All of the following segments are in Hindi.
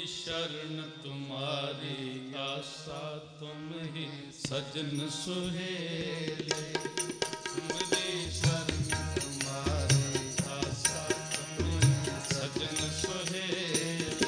शरण तुम्हारी आशा तुम ही सजन सुहेले। तुमरी शरण तुम्हारी आशा तुम ही सजन सुहेले।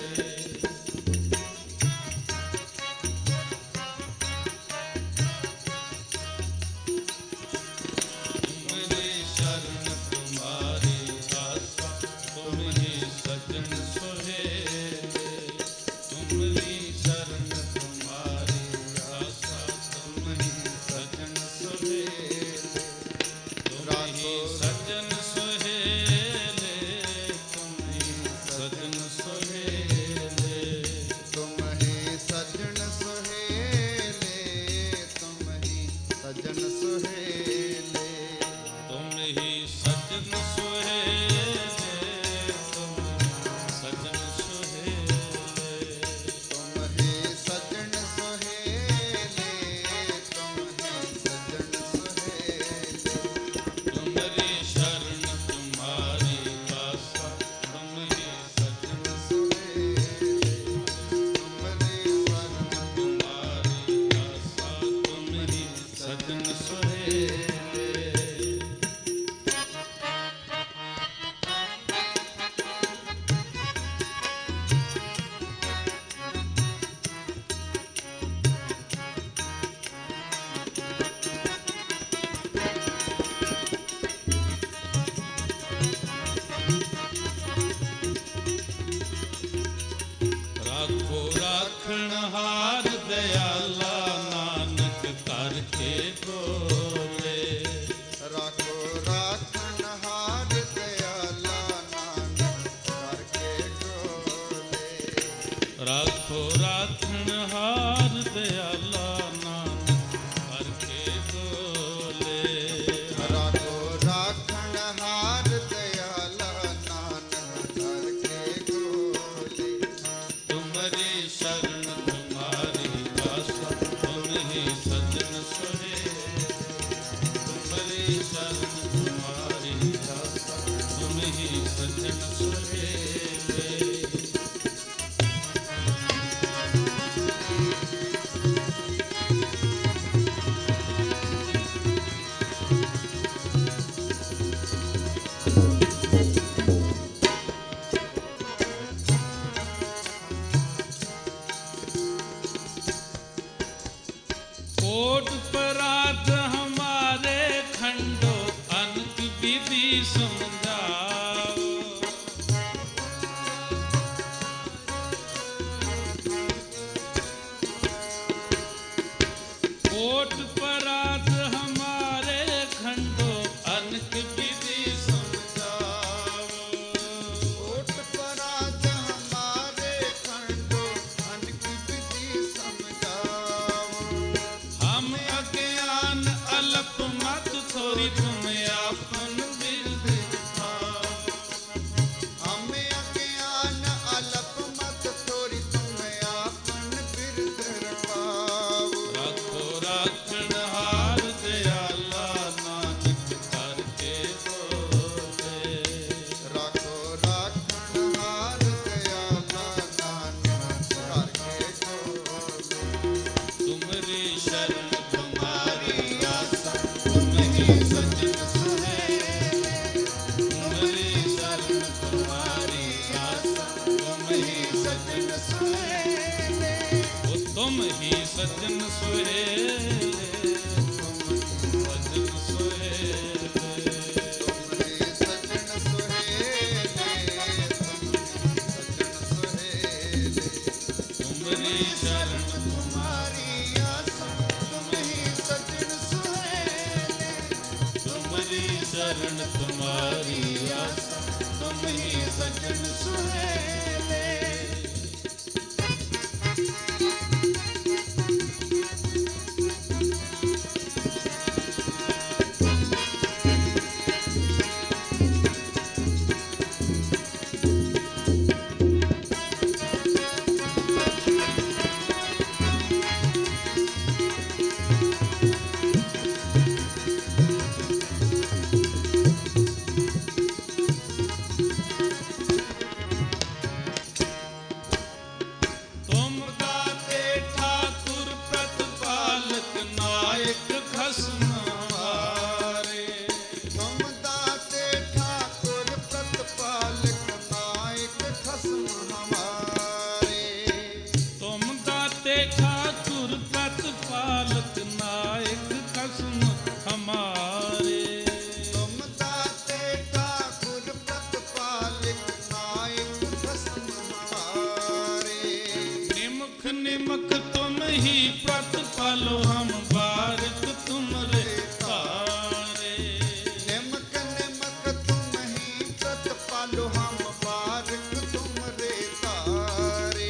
तुमरी शरण तुम्हारी आशा तुम ही सजन सुहेले। तुमरी शरण तुम्हारी आशा तुम ही सजन सुहेले। तुम ही सजन सुहेले। तुम ही सजन सुहेले। तुम ही सजन सुहेले। तुम ही सजन सुहेले। तुम ही सजन सुहेले। तुम ही सजन सुहेले। तुम ही सजन सुहेले। तुम ही सजन सुहेले। तुमरी शरण तुम्हारी आशा तुम ही सजन सुहेले। तुमरी शरण तुम्हारी आशा तुम ही सजन सुहेले। राखो राखण हार दयाला नानक करके बोले। राखो राखन हार दयाला नानक करके डोले। राखो राखण हार दयाला नानक करके बोले। राखो राखन हार दयाला नानक करके डोले। तुमरी शरण तुम्हारी आशा तुम ही सजन सुहेले। तुमरी शरण तुम्हारी आशा तुम ही सजन सुहेले। कोट पराध हमारे खंडो अनक विधि समझाओ। कोट पराध हमारे खंडो अनक विधि समझाओ। कोट पराध हमारे खंडो अनक विधि समझाओ। हम अज्ञान अल्प मत थोड़ी तुम आपन बिरधि पाओ। हमें अज्ञान अल्प मत थोड़ी तुम आपन बिरधर पाओ। राखो राखण हार दयाला नानक करके बोले। राखो राखन हार दयाला नानक करके डोले। तुमरी शरण तुम्हारी आशा तुम ही सजन सुहेले। तुमरी शरण तुम्हारी आशा तुम ही सजन सुहेले। ओ तुम ही सजन सुहेले। सजन सुहेले। तुमरे सजन सुहेले। तुमरे सजन सुहेले। तुमरी शरण तुम्हारी आशा तुम ही सजन सुहेले। तुमरी शरण तुम्हारी आशा तुम ही सजन सुहेले। ही प्रतिपालो हम बारिक तुमरे तारे। निमक निमक तुम ही प्रतिपालो हम बारिक तुमरे तारे।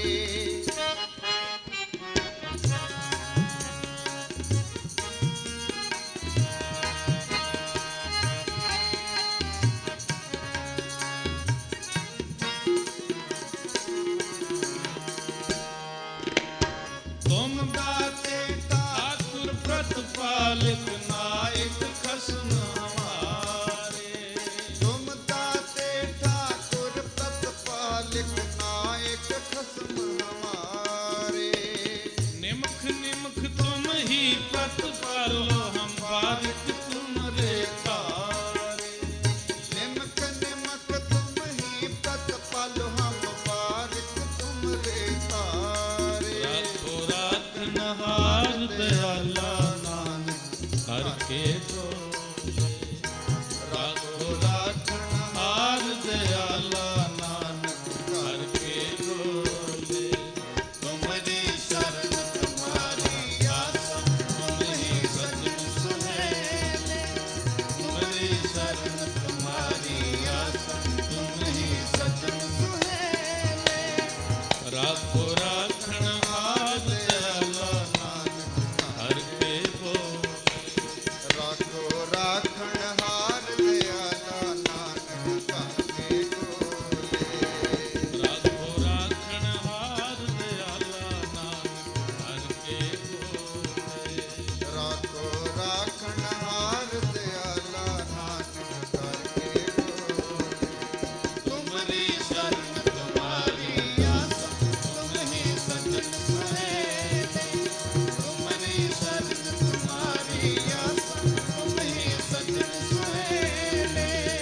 तुम दाते ठाकुर प्रतिपालक नायक खसम हमारे। तुम दाते ठाकुर प्रतिपालक नायक खसम हमारे। निमख निमख तुम ही प्रतिपालो हम बारिक तुमरे तारे। निमक निमक तुम ही प्रतिपालो हम बारिक तुमरे तारे। राखो राखनहार दयाला नानक हर के बोले। राखो राखनहार दयाला नानक हर के बोले। तुम्हारी शरण तुम्हारी आशा तुम ही सजन सुहेले। तुम्हारी शरण तुम्हारी आशा तुम ही सजन सुहेले। राखो राखनहार दयाला नानक हर के बोले। राखो राखण हार दयाला नानक काके बोले। राखो राखनहार दयाला नानक हर के बोले। राखो राखण हार दयाला नानक काके बोले। तुम्हारी शरण तुम्हारी आशा तुम ही सजन सुहेले। तुम्हारी शरण तुम्हारी आशा तुम ही सजन सुहेले।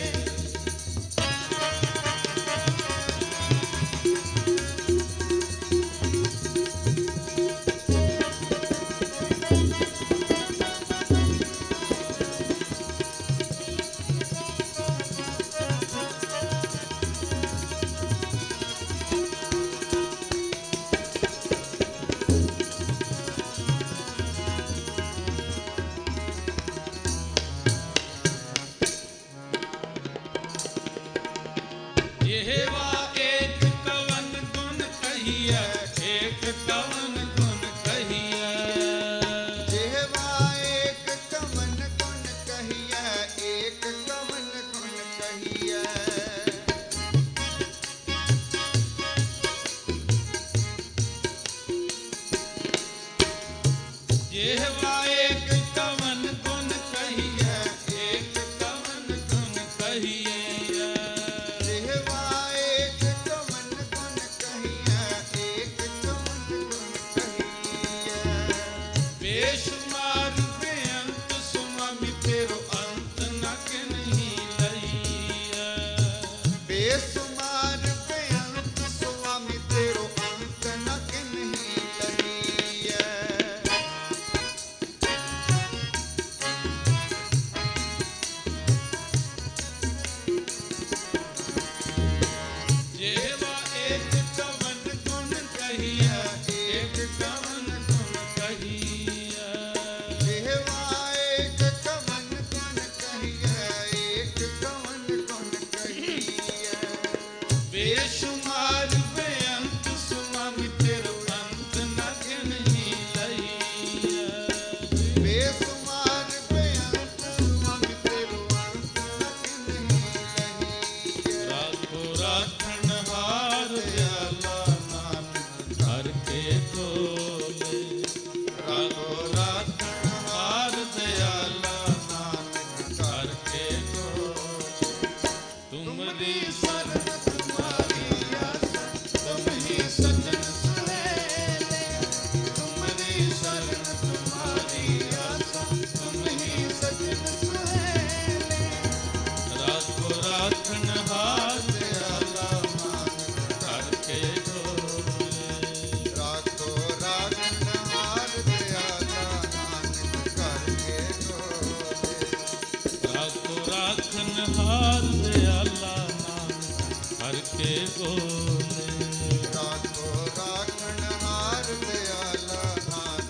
येहवा एक कवन गुण कहिया। एक कवन गुण कहिया। जेहवा एक कवन गुण कहिया। एक कवन गुण कहिया। येहवा एक कवन गुण कहिया। एक कवन गुण कहिया। जेहवा एक कवन गुण कहिया। एक कवन गुण कहिया। बेशुमार बेअंत सुमि तेरो अंत न के नहीं लइया। बेसुमार बेअंत स्वामी तेरो अंत न के नहीं लहिया। जेहवा एक कवन गुण कहिया। एक कवन गुण कहिया। जेहवा एक कवन गुण कहिया। एक कवन गुण कहिया। बेशुमार बेअंत सुमि तेरो अंत न के नहीं लइया। बेसुमार बेअंत स्वामी तेरो अंत न के नहीं लहिया। राखो राखनहार दयाला नानक हर के बोले। राखो राखनहार दयाला नानक हर के बोले। तुमरी शरण तुम्हारी आशा तुम ही सजन सुहेले। तुम्हारी शरण तुम्हारी आशा तुम ही सजन सुहेले। राखो राखनहार दयाला नानक हर के बोले। राखो राखण हार दयाला नानक करके बोले। राखो राखनहार दयाला नानक हर के बोले। राखो राखण हार दयाला नानक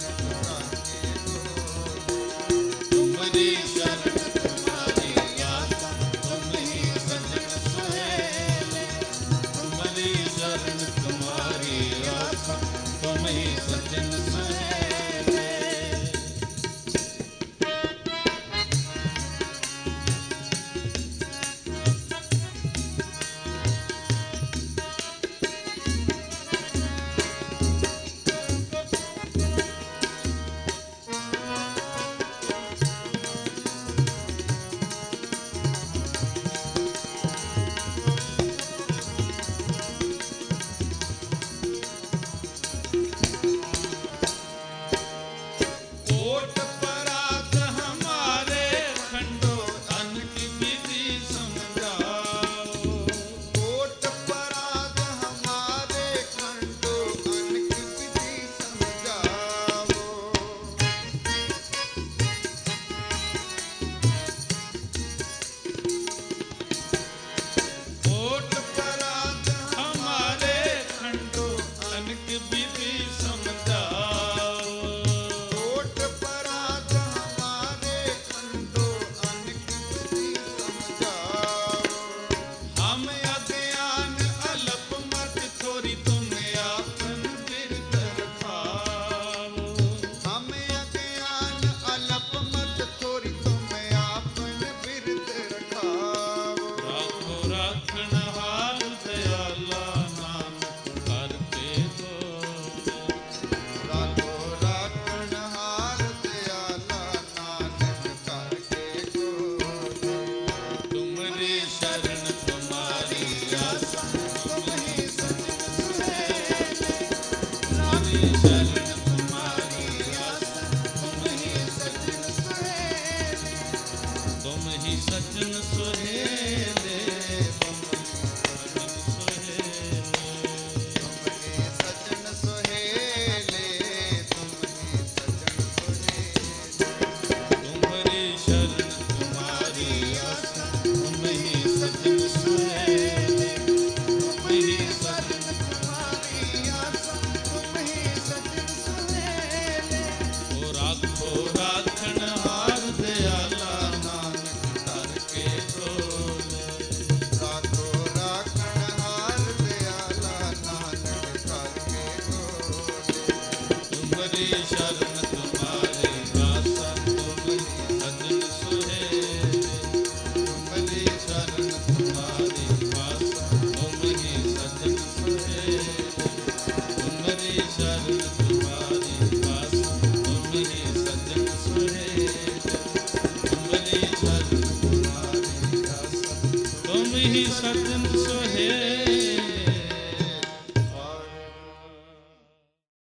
शरण तुम्हारे आशा तुम ही सजन सुहेल। तुम्हारी शरण तुम्हारी आशा तुम ही सजन सुहेल। तुम्हारी शरण तुम्हारी आशा तुम ही सजन सुहेल। तुम्हारी शरण तुम्हारी आशा तुम ही सजन सुहेल।